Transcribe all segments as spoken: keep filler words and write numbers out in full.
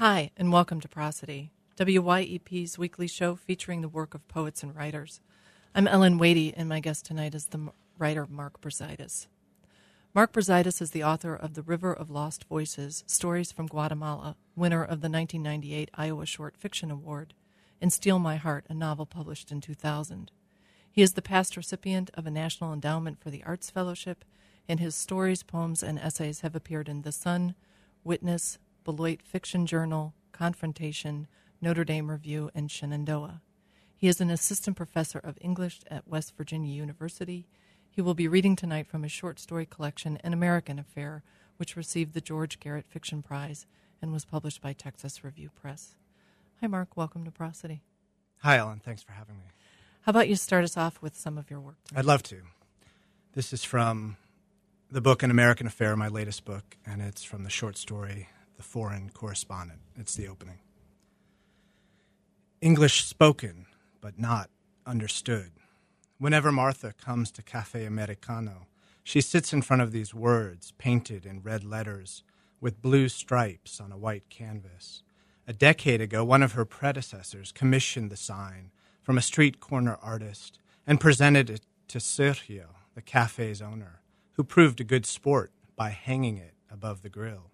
Hi, and welcome to Prosody, W Y E P's weekly show featuring the work of poets and writers. I'm Ellen Wadey, and my guest tonight is the m- writer Mark Brzaitis. Mark Brzaitis is the author of The River of Lost Voices, Stories from Guatemala, winner of the nineteen ninety-eight Iowa Short Fiction Award, and Steal My Heart, a novel published in two thousand. He is the past recipient of a National Endowment for the Arts Fellowship, and his stories, poems, and essays have appeared in The Sun, Witness, Beloit Fiction Journal, Confrontation, Notre Dame Review, and Shenandoah. He is an assistant professor of English at West Virginia University. He will be reading tonight from his short story collection, An American Affair, which received the George Garrett Fiction Prize and was published by Texas Review Press. Hi, Mark. Welcome to Prosody. Hi, Ellen. Thanks for having me. How about you start us off with some of your work tonight? I'd love to. This is from the book An American Affair, my latest book, and it's from the short story The Foreign Correspondent. It's the opening. English spoken, but not understood. Whenever Martha comes to Cafe Americano, she sits in front of these words painted in red letters with blue stripes on a white canvas. A decade ago, one of her predecessors commissioned the sign from a street corner artist and presented it to Sergio, the cafe's owner, who proved a good sport by hanging it above the grill.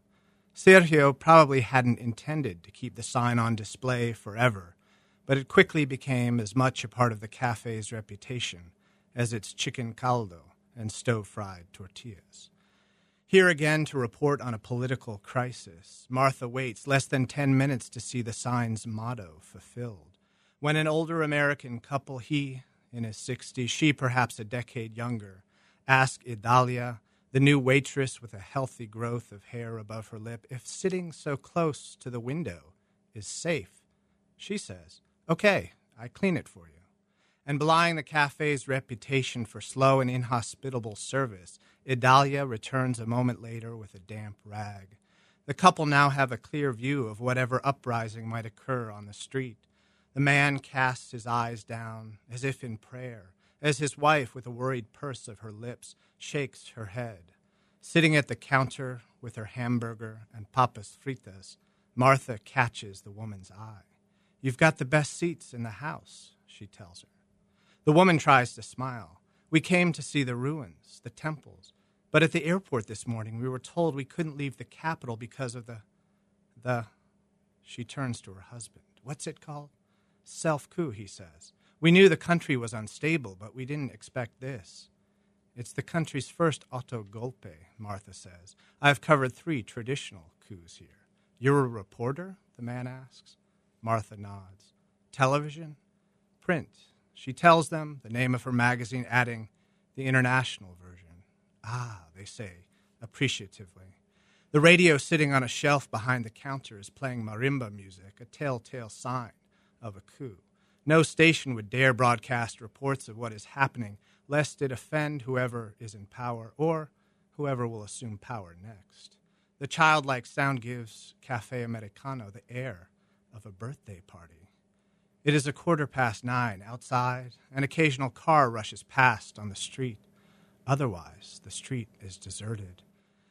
Sergio probably hadn't intended to keep the sign on display forever, but it quickly became as much a part of the cafe's reputation as its chicken caldo and stove-fried tortillas. Here again to report on a political crisis, Martha waits less than ten minutes to see the sign's motto fulfilled. When an older American couple, he in his sixties, she perhaps a decade younger, ask Idalia, the new waitress with a healthy growth of hair above her lip, if sitting so close to the window is safe. She says, "Okay, I clean it for you." And belying the cafe's reputation for slow and inhospitable service, Idalia returns a moment later with a damp rag. The couple now have a clear view of whatever uprising might occur on the street. The man casts his eyes down, as if in prayer, as his wife, with a worried purse of her lips, shakes her head. Sitting at the counter with her hamburger and papas fritas, Martha catches the woman's eye. "You've got the best seats in the house," she tells her. The woman tries to smile. "We came to see the ruins, the temples, but at the airport this morning we were told we couldn't leave the capital because of the... the..." She turns to her husband. "What's it called?" "Self-coup," he says. "We knew the country was unstable, but we didn't expect this." "It's the country's first autogolpe," Martha says. "I've covered three traditional coups here." "You're a reporter?" the man asks. Martha nods. "Television?" "Print." She tells them the name of her magazine, adding, "the international version." "Ah," they say, appreciatively. The radio sitting on a shelf behind the counter is playing marimba music, a telltale sign of a coup. No station would dare broadcast reports of what is happening, lest it offend whoever is in power or whoever will assume power next. The childlike sound gives Cafe Americano the air of a birthday party. It is a quarter past nine. Outside, an occasional car rushes past on the street. Otherwise, the street is deserted.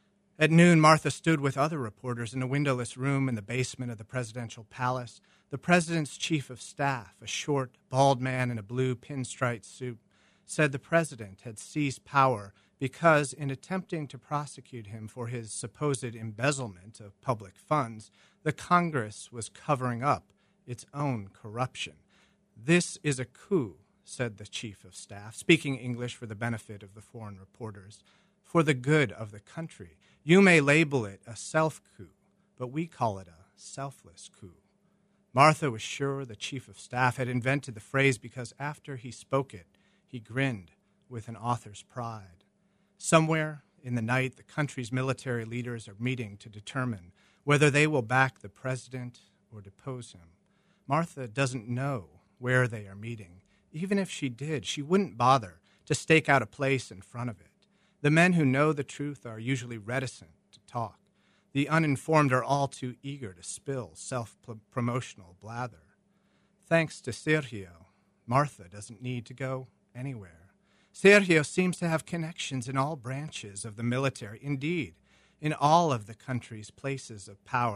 At noon, Martha stood with other reporters in a windowless room in the basement of the presidential palace. The president's chief of staff, a short, bald man in a blue pinstripe suit, said the president had seized power because, in attempting to prosecute him for his supposed embezzlement of public funds, the Congress was covering up its own corruption. "This is a coup," said the chief of staff, speaking English for the benefit of the foreign reporters, "for the good of the country. You may label it a self-coup, but we call it a selfless coup." Martha was sure the chief of staff had invented the phrase because after he spoke it, he grinned with an author's pride. Somewhere in the night, the country's military leaders are meeting to determine whether they will back the president or depose him. Martha doesn't know where they are meeting. Even if she did, she wouldn't bother to stake out a place in front of it. The men who know the truth are usually reticent to talk. The uninformed are all too eager to spill self-promotional blather. Thanks to Sergio, Martha doesn't need to go anywhere. Sergio seems to have connections in all branches of the military, indeed, in all of the country's places of power,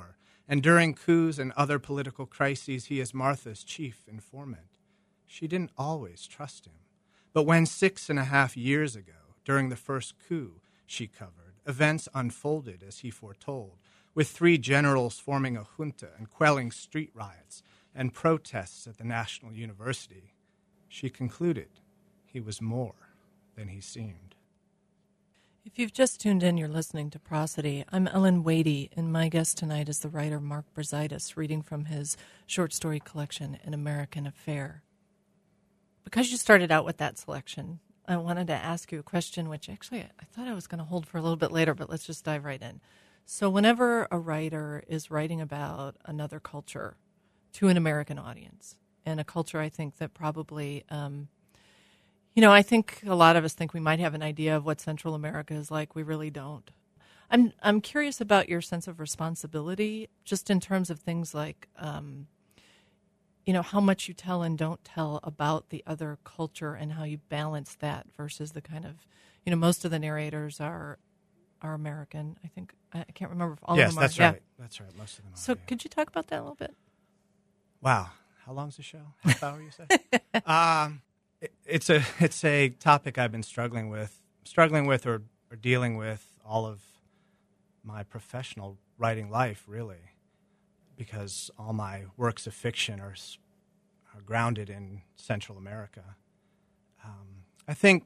and during coups and other political crises, he is Martha's chief informant. She didn't always trust him. But when six and a half years ago, during the first coup she covered, events unfolded as he foretold, with three generals forming a junta and quelling street riots and protests at the National University, she concluded he was more than he seemed. If you've just tuned in, you're listening to Prosody. I'm Ellen Wadey, and my guest tonight is the writer Mark Brzaitis, reading from his short story collection, An American Affair. Because you started out with that selection, I wanted to ask you a question, which actually I thought I was going to hold for a little bit later, but let's just dive right in. So whenever a writer is writing about another culture to an American audience, and a culture I think that probably, um, you know, I think a lot of us think we might have an idea of what Central America is like. We really don't. I'm I'm curious about your sense of responsibility, just in terms of things like, um, you know, how much you tell and don't tell about the other culture and how you balance that versus the kind of, you know, most of the narrators are are American. I think, I can't remember if all yes, of them are. Yes, that's right. Yeah. That's right. Most of them are. So yeah. Could you talk about that a little bit? Wow. How long's the show? Half hour, you say? um, it, it's a it's a topic I've been struggling with, struggling with or, or dealing with all of my professional writing life, really, because all my works of fiction are, are grounded in Central America. Um, I think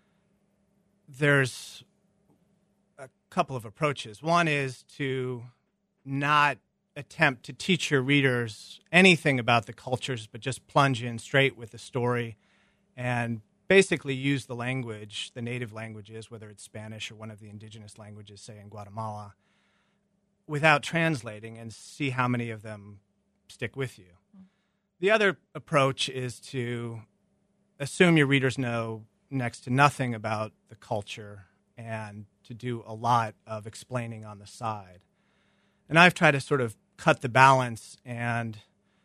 there's a couple of approaches. One is to not attempt to teach your readers anything about the cultures, but just plunge in straight with the story and basically use the language, the native languages, whether it's Spanish or one of the indigenous languages, say in Guatemala, without translating, and see how many of them stick with you. Mm. The other approach is to assume your readers know next to nothing about the culture and to do a lot of explaining on the side. And I've tried to sort of cut the balance and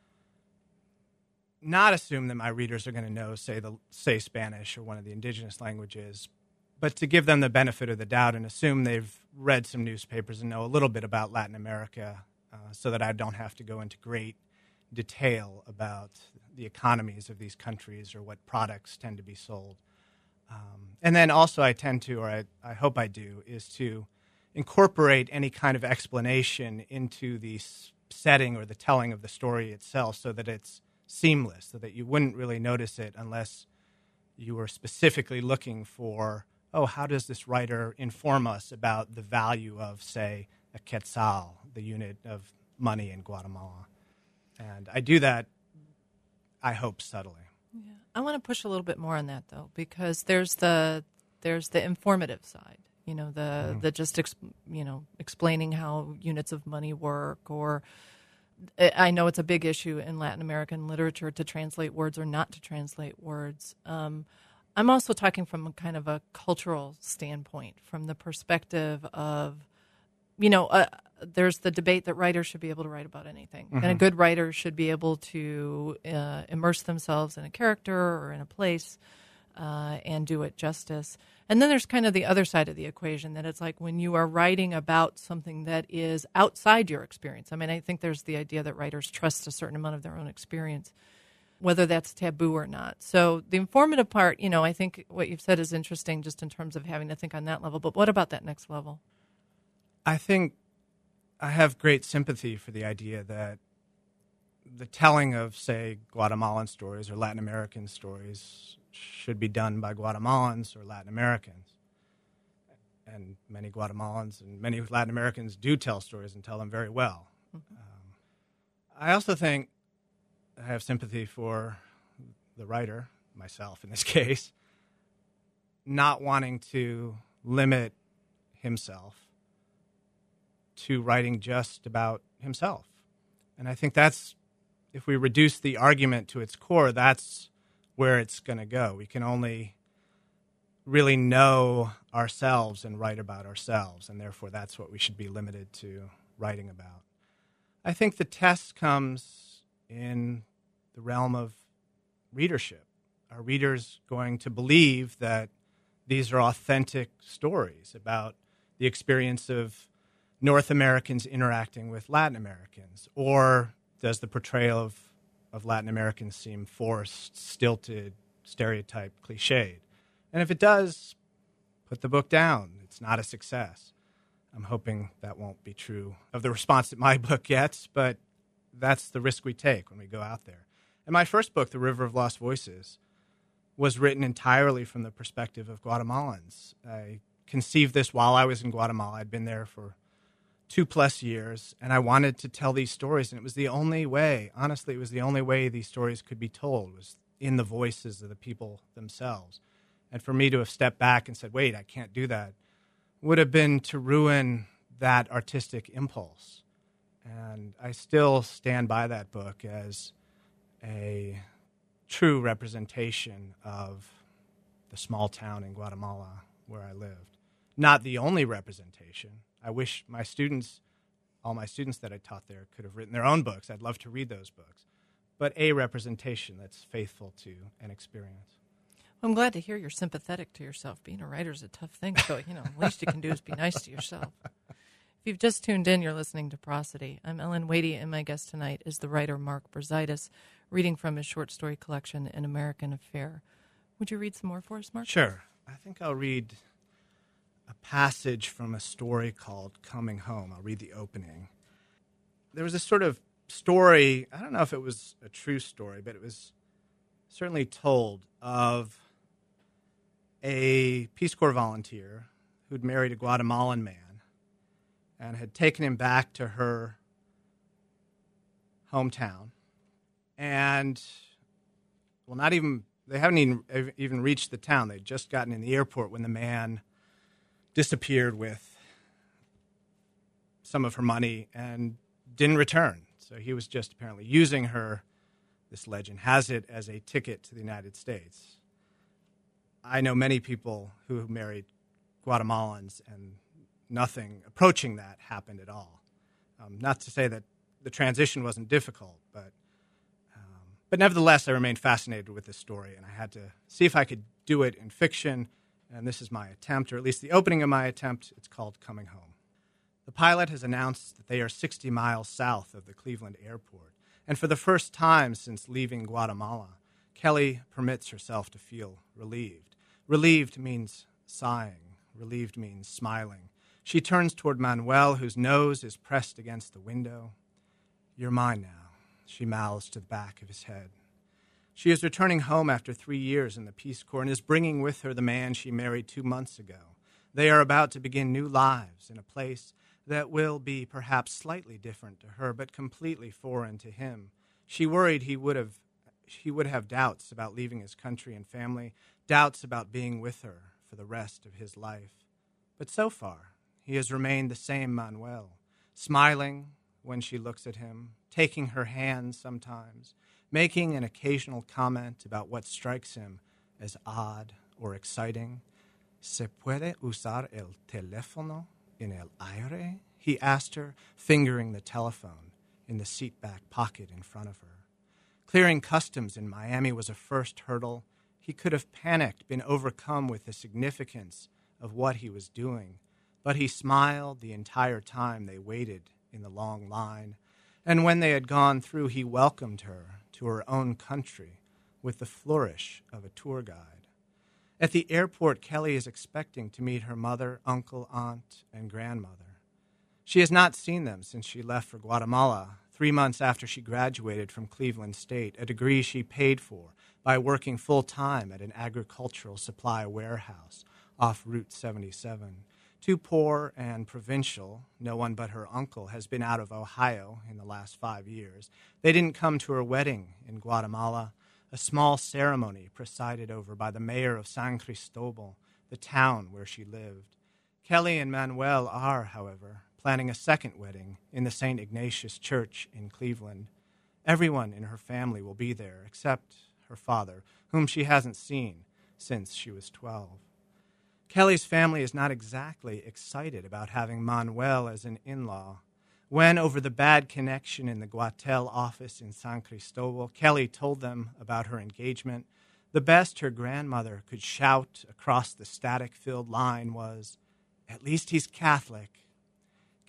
not assume that my readers are going to know, say, the say Spanish or one of the indigenous languages, but to give them the benefit of the doubt and assume they've read some newspapers and know a little bit about Latin America, uh, so that I don't have to go into great detail about the economies of these countries or what products tend to be sold. Um, and then also I tend to, or I, I hope I do, is to incorporate any kind of explanation into the setting or the telling of the story itself so that it's seamless, so that you wouldn't really notice it unless you were specifically looking for, oh, how does this writer inform us about the value of, say, a quetzal, the unit of money in Guatemala? And I do that, I hope, subtly. Yeah. I want to push a little bit more on that, though, because there's the there's the informative side. You know, the mm-hmm. the just ex, you know explaining how units of money work, or I know it's a big issue in Latin American literature to translate words or not to translate words. Um, I'm also talking from a kind of a cultural standpoint, from the perspective of, you know, uh, there's the debate that writers should be able to write about anything, mm-hmm. and a good writer should be able to uh, immerse themselves in a character or in a place uh, and do it justice. And then there's kind of the other side of the equation, that it's like when you are writing about something that is outside your experience. I mean, I think there's the idea that writers trust a certain amount of their own experience, whether that's taboo or not. So the informative part, you know, I think what you've said is interesting just in terms of having to think on that level. But what about that next level? I think I have great sympathy for the idea that the telling of, say, Guatemalan stories or Latin American stories should be done by Guatemalans or Latin Americans. And many Guatemalans and many Latin Americans do tell stories and tell them very well. Mm-hmm. Um, I also think I have sympathy for the writer, myself in this case, not wanting to limit himself to writing just about himself. And I think that's, if we reduce the argument to its core, that's where it's going to go. We can only really know ourselves and write about ourselves, and therefore that's what we should be limited to writing about. I think the test comes in the realm of readership. Are readers going to believe that these are authentic stories about the experience of North Americans interacting with Latin Americans? Or does the portrayal of, of Latin Americans seem forced, stilted, stereotyped, cliched? And if it does, put the book down. It's not a success. I'm hoping that won't be true of the response that my book gets, but that's the risk we take when we go out there. And my first book, The River of Lost Voices, was written entirely from the perspective of Guatemalans. I conceived this while I was in Guatemala. I'd been there for two plus years, and I wanted to tell these stories, and it was the only way, honestly, it was the only way these stories could be told, was in the voices of the people themselves. And for me to have stepped back and said, wait, I can't do that, would have been to ruin that artistic impulse. And I still stand by that book as a true representation of the small town in Guatemala where I lived. Not the only representation. I wish my students, all my students that I taught there, could have written their own books. I'd love to read those books. But a representation that's faithful to an experience. I'm glad to hear you're sympathetic to yourself. Being a writer is a tough thing, so you know, the least you can do is be nice to yourself. If you've just tuned in, you're listening to Prosody. I'm Ellen Wadey, and my guest tonight is the writer Mark Brzaitis, reading from his short story collection, An American Affair. Would you read some more for us, Mark? Sure. I think I'll read a passage from a story called Coming Home. I'll read the opening. There was this sort of story, I don't know if it was a true story, but it was certainly told, of a Peace Corps volunteer who'd married a Guatemalan man and had taken him back to her hometown. And, well, not even, they haven't even, even reached the town. They'd just gotten in the airport when the man disappeared with some of her money and didn't return. So he was just apparently using her, this legend has it, as a ticket to the United States. I know many people who married Guatemalans, and nothing approaching that happened at all. Um, not to say that the transition wasn't difficult, but um, but nevertheless, I remained fascinated with this story, and I had to see if I could do it in fiction, and this is my attempt, or at least the opening of my attempt. It's called Coming Home. The pilot has announced that they are sixty miles south of the Cleveland airport, and for the first time since leaving Guatemala, Kelly permits herself to feel relieved. Relieved means sighing. Relieved means smiling. She turns toward Manuel, whose nose is pressed against the window. You're mine now, she mouths to the back of his head. She is returning home after three years in the Peace Corps and is bringing with her the man she married two months ago. They are about to begin new lives in a place that will be perhaps slightly different to her, but completely foreign to him. She worried he would have he would have doubts about leaving his country and family, doubts about being with her for the rest of his life. But so far, he has remained the same Manuel, smiling when she looks at him, taking her hand sometimes, making an occasional comment about what strikes him as odd or exciting. ¿Se puede usar el teléfono en el aire? He asked her, fingering the telephone in the seat-back pocket in front of her. Clearing customs in Miami was a first hurdle. He could have panicked, been overcome with the significance of what he was doing, but he smiled the entire time they waited in the long line, and when they had gone through, he welcomed her to her own country with the flourish of a tour guide. At the airport, Kelly is expecting to meet her mother, uncle, aunt, and grandmother. She has not seen them since she left for Guatemala, three months after she graduated from Cleveland State, a degree she paid for by working full-time at an agricultural supply warehouse off Route seventy-seven. Too poor and provincial, no one but her uncle has been out of Ohio in the last five years. They didn't come to her wedding in Guatemala, a small ceremony presided over by the mayor of San Cristobal, the town where she lived. Kelly and Manuel are, however, planning a second wedding in the Saint Ignatius Church in Cleveland. Everyone in her family will be there, except her father, whom she hasn't seen since she was twelve. Kelly's family is not exactly excited about having Manuel as an in-law. When, over the bad connection in the Guatel office in San Cristobal, Kelly told them about her engagement, the best her grandmother could shout across the static-filled line was, "At least he's Catholic."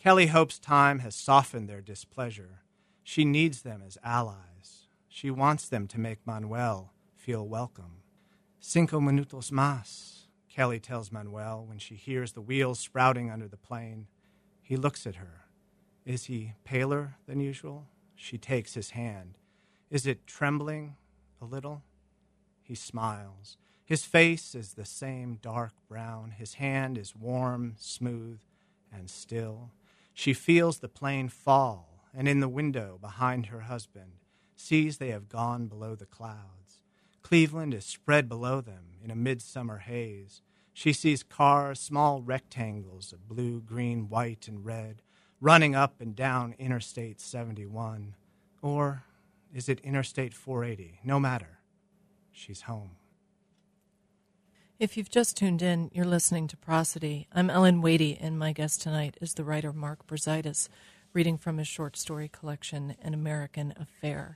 Kelly hopes time has softened their displeasure. She needs them as allies. She wants them to make Manuel feel welcome. Cinco minutos más, Kelly tells Manuel when she hears the wheels sprouting under the plane. He looks at her. Is he paler than usual? She takes his hand. Is it trembling a little? He smiles. His face is the same dark brown. His hand is warm, smooth, and still. She feels the plane fall, and in the window behind her husband, sees they have gone below the clouds. Cleveland is spread below them in a midsummer haze. She sees cars, small rectangles of blue, green, white, and red, running up and down Interstate seventy-one. Or is it Interstate four eighty? No matter. She's home. If you've just tuned in, you're listening to Prosody. I'm Ellen Wadey, and my guest tonight is the writer Mark Brzaitis, reading from his short story collection, An American Affair.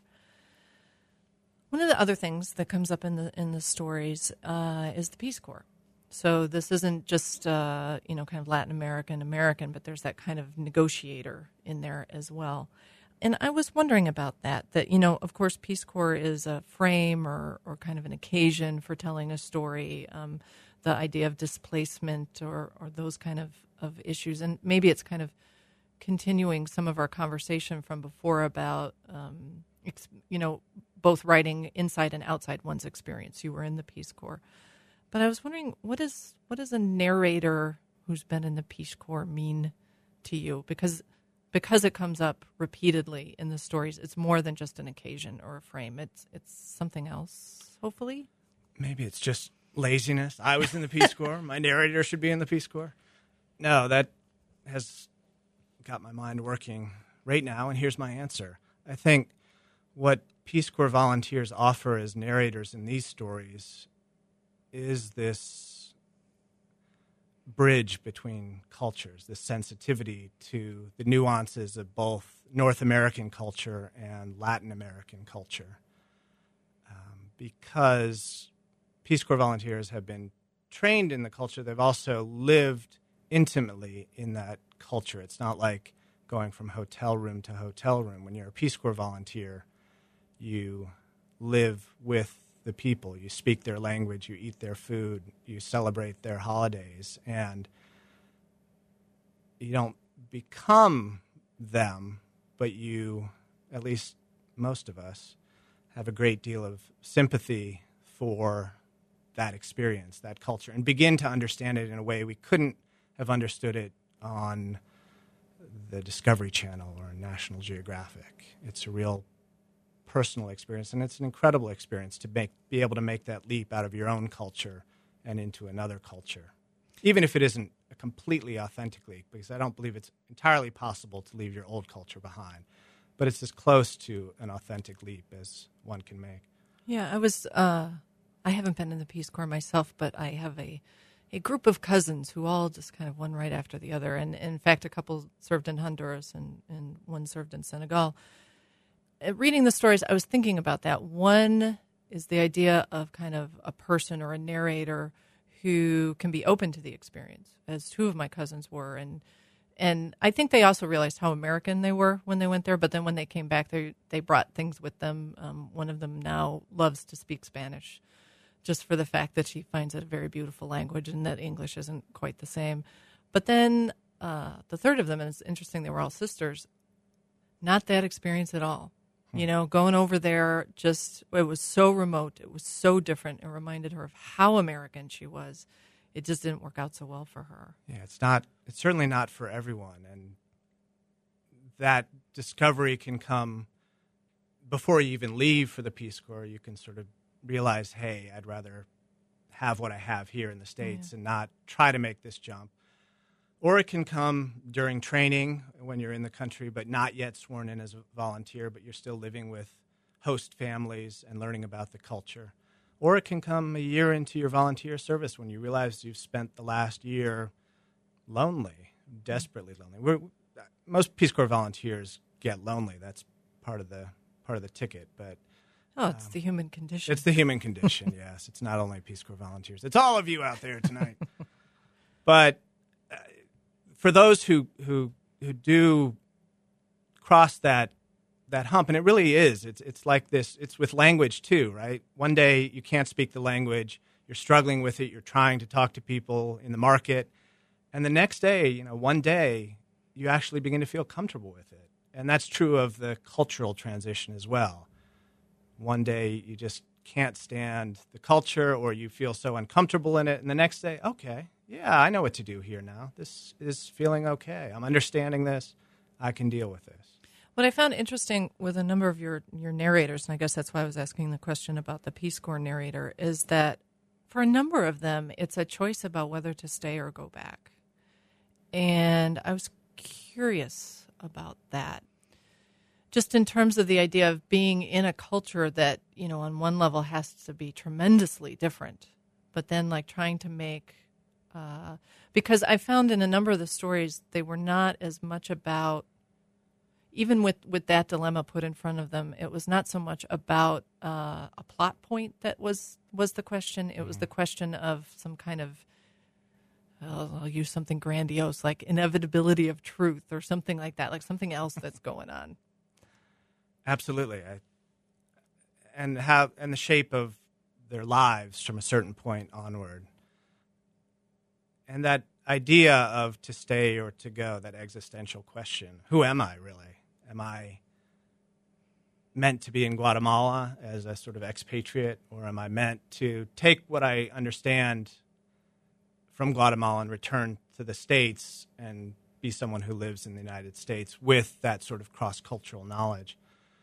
One of the other things that comes up in the in the stories uh, is the Peace Corps. So this isn't just uh, you know kind of Latin American American, but there's that kind of negotiator in there as well. And I was wondering about that, that, you know, of course, Peace Corps is a frame or, or kind of an occasion for telling a story, um, the idea of displacement or, or those kind of, of issues. And maybe it's kind of continuing some of our conversation from before about, um, ex, you know, both writing inside and outside one's experience. You were in the Peace Corps. But I was wondering, what is what does a narrator who's been in the Peace Corps mean to you? Because because it comes up repeatedly in the stories, it's more than just an occasion or a frame. It's it's something else, hopefully. Maybe it's just laziness. I was in the Peace Corps. My narrator should be in the Peace Corps. No, that has got my mind working right now, and here's my answer. I think what Peace Corps volunteers offer as narrators in these stories is this bridge between cultures, this sensitivity to the nuances of both North American culture and Latin American culture. Um, because Peace Corps volunteers have been trained in the culture, they've also lived intimately in that culture. It's not like going from hotel room to hotel room. When you're a Peace Corps volunteer, you live with the people. You speak their language, you eat their food, you celebrate their holidays, and you don't become them, but you, at least most of us, have a great deal of sympathy for that experience, that culture, and begin to understand it in a way we couldn't have understood it on the Discovery Channel or National Geographic. It's a real personal experience, and it's an incredible experience to make be able to make that leap out of your own culture and into another culture, even if it isn't a completely authentic leap, because I don't believe it's entirely possible to leave your old culture behind, but it's as close to an authentic leap as one can make. Yeah, I was. Uh, I haven't been in the Peace Corps myself, but I have a a group of cousins who all just kind of one right after the other, and in fact, a couple served in Honduras and and one served in Senegal. Reading the stories, I was thinking about that. One is the idea of kind of a person or a narrator who can be open to the experience, as two of my cousins were. And and I think they also realized how American they were when they went there. But then when they came back, they they brought things with them. Um, one of them now loves to speak Spanish, just for the fact that she finds it a very beautiful language and that English isn't quite the same. But then uh, the third of them, and it's interesting, they were all sisters, not that experience at all. You know, going over there, just, it was so remote. It was so different. It reminded her of how American she was. It just didn't work out so well for her. Yeah, it's not, it's certainly not for everyone. And that discovery can come before you even leave for the Peace Corps. You can sort of realize, hey, I'd rather have what I have here in the States yeah. and not try to make this jump. Or it can come during training when you're in the country but not yet sworn in as a volunteer, but you're still living with host families and learning about the culture. Or it can come a year into your volunteer service when you realize you've spent the last year lonely, desperately lonely. We're, most Peace Corps volunteers get lonely. That's part of the part of the ticket. But oh, it's um, the human condition. It's the human condition, yes. It's not only Peace Corps volunteers. It's all of you out there tonight. But for those who, who who do cross that that hump, and it really is. It's it's like this. It's with language too, right? One day you can't speak the language, you're struggling with it, you're trying to talk to people in the market, and the next day, you know, one day, you actually begin to feel comfortable with it, and that's true of the cultural transition as well. One day you just can't stand the culture, or you feel so uncomfortable in it, and the next day, okay, yeah, I know what to do here now. This is feeling okay. I'm understanding this. I can deal with this. What I found interesting with a number of your, your narrators, and I guess that's why I was asking the question about the Peace Corps narrator, is that for a number of them, it's a choice about whether to stay or go back. And I was curious about that. Just in terms of the idea of being in a culture that, you know, on one level has to be tremendously different, but then like trying to make, uh, because I found in a number of the stories, they were not as much about, even with, with that dilemma put in front of them, it was not so much about uh, a plot point that was, was the question. It was the question of some kind of, I'll, I'll use something grandiose, like inevitability of truth or something like that, like something else that's going on. Absolutely, I, and how and the shape of their lives from a certain point onward, and that idea of to stay or to go, that existential question: who am I really? Am I meant to be in Guatemala as a sort of expatriate, or am I meant to take what I understand from Guatemala and return to the States and be someone who lives in the United States with that sort of cross-cultural knowledge?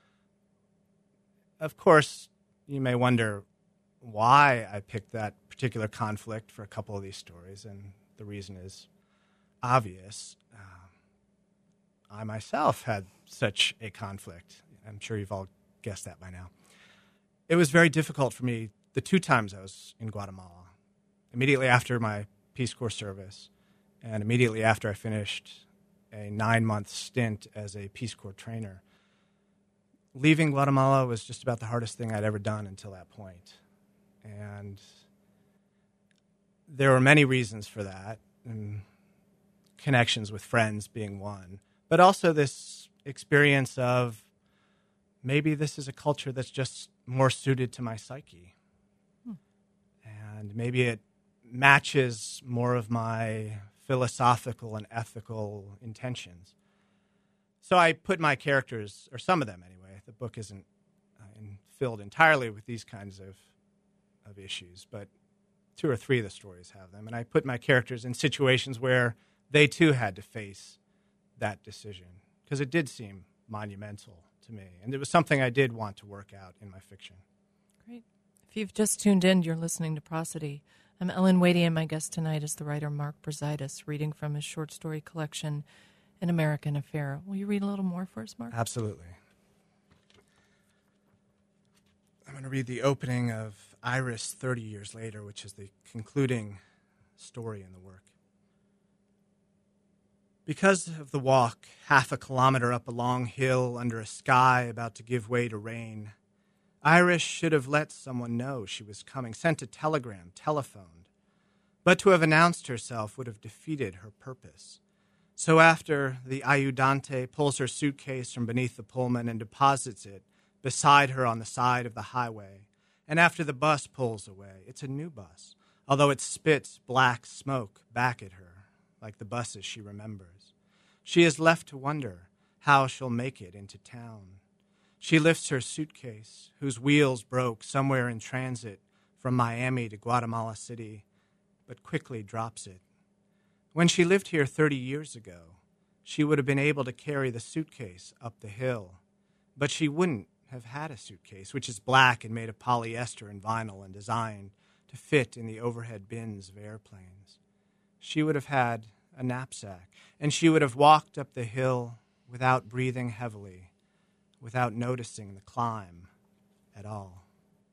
Of course, you may wonder why I picked that particular conflict for a couple of these stories, and the reason is obvious. Uh, I myself had such a conflict. I'm sure you've all guessed that by now. It was very difficult for me the two times I was in Guatemala, immediately after my Peace Corps service and immediately after I finished a nine-month stint as a Peace Corps trainer. Leaving Guatemala was just about the hardest thing I'd ever done until that point. And there were many reasons for that, and connections with friends being one, but also this experience of maybe this is a culture that's just more suited to my psyche. Hmm. And maybe it matches more of my philosophical and ethical intentions. So I put my characters, or some of them anyway, the book isn't uh, in, filled entirely with these kinds of of issues, but two or three of the stories have them. And I put my characters in situations where they too had to face that decision, because it did seem monumental to me. And it was something I did want to work out in my fiction. Great. If you've just tuned in, you're listening to Prosody. I'm Ellen Wadey, and my guest tonight is the writer Mark Brzaitis, reading from his short story collection, An American Affair. Will you read a little more for us, Mark? Absolutely. I'm going to read the opening of Iris thirty years later, which is the concluding story in the work. Because of the walk, half a kilometer up a long hill under a sky about to give way to rain, Iris should have let someone know she was coming, sent a telegram, telephoned. But to have announced herself would have defeated her purpose. So after the ayudante pulls her suitcase from beneath the Pullman and deposits it beside her on the side of the highway, and after the bus pulls away, it's a new bus, although it spits black smoke back at her, like the buses she remembers. She is left to wonder how she'll make it into town. She lifts her suitcase, whose wheels broke somewhere in transit from Miami to Guatemala City, but quickly drops it. When she lived here thirty years ago, she would have been able to carry the suitcase up the hill, but she wouldn't have had a suitcase, which is black and made of polyester and vinyl and designed to fit in the overhead bins of airplanes. She would have had a knapsack, and she would have walked up the hill without breathing heavily, without noticing the climb at all.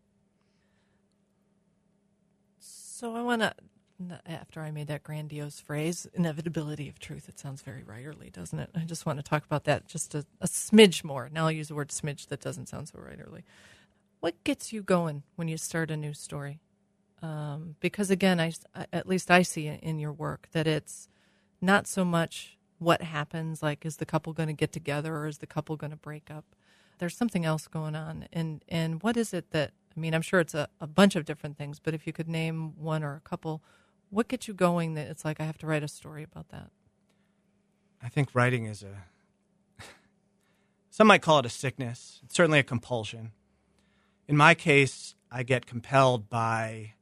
So I want to, after I made that grandiose phrase, inevitability of truth, it sounds very writerly, doesn't it? I just want to talk about that just a, a smidge more. Now I'll use the word smidge that doesn't sound so writerly. What gets you going when you start a new story? Um, because again, I, at least I see in your work that it's not so much what happens. Like, is the couple going to get together or is the couple going to break up? There's something else going on. And, and what is it that, I mean, I'm sure it's a, a bunch of different things, but if you could name one or a couple, what gets you going that it's like, I have to write a story about that? I think writing is a, some might call it a sickness. It's certainly a compulsion. In my case, I get compelled by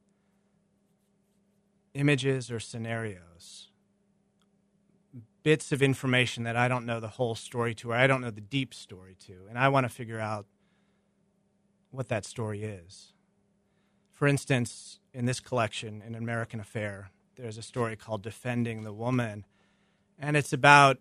images or scenarios, bits of information that I don't know the whole story to, or I don't know the deep story to, and I want to figure out what that story is. For instance, in this collection, in American Affair, there's a story called Defending the Woman, and it's about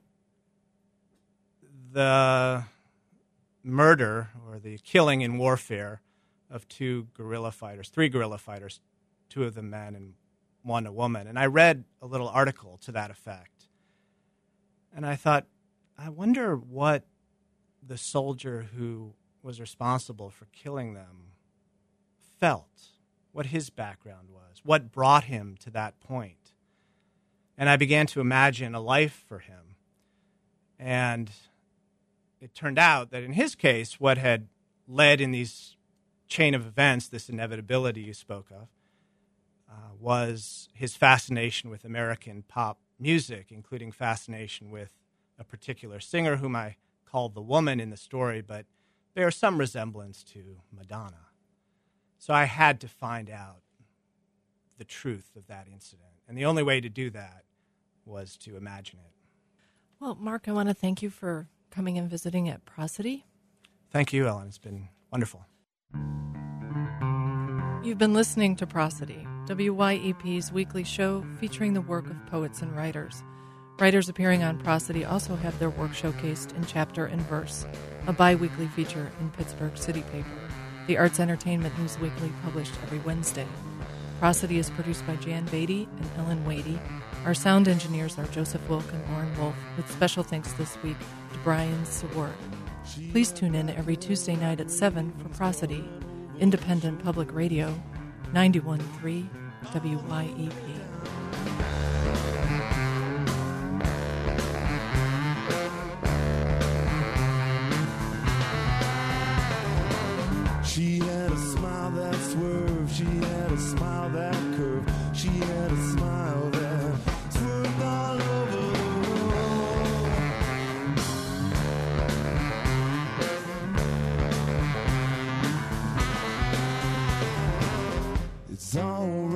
the murder or the killing in warfare of two guerrilla fighters, three guerrilla fighters, two of them men and one a woman. And I read a little article to that effect, and I thought, I wonder what the soldier who was responsible for killing them felt, what his background was, what brought him to that point. And I began to imagine a life for him. And it turned out that in his case, what had led in these chain of events, this inevitability you spoke of, uh, was his fascination with American pop music, including fascination with a particular singer whom I called the woman in the story, but bears some resemblance to Madonna. So I had to find out the truth of that incident. And the only way to do that was to imagine it. Well, Mark, I want to thank you for coming and visiting at Prosody. Thank you, Ellen. It's been wonderful. You've been listening to Prosody, W Y E P's weekly show featuring the work of poets and writers. Writers appearing on Prosody also have their work showcased in Chapter and Verse, a bi-weekly feature in Pittsburgh City Paper, the Arts Entertainment News Weekly published every Wednesday. Prosody is produced by Jan Beatty and Ellen Wadey. Our sound engineers are Joseph Wilk and Lauren Wolf, with special thanks this week to Brian Seward. Please tune in every Tuesday night at seven for Prosody, independent public radio, ninety-one point three W Y E P. She had a smile that swerved, she had a smile that curved, she had a smile that swerved all over the world. It's all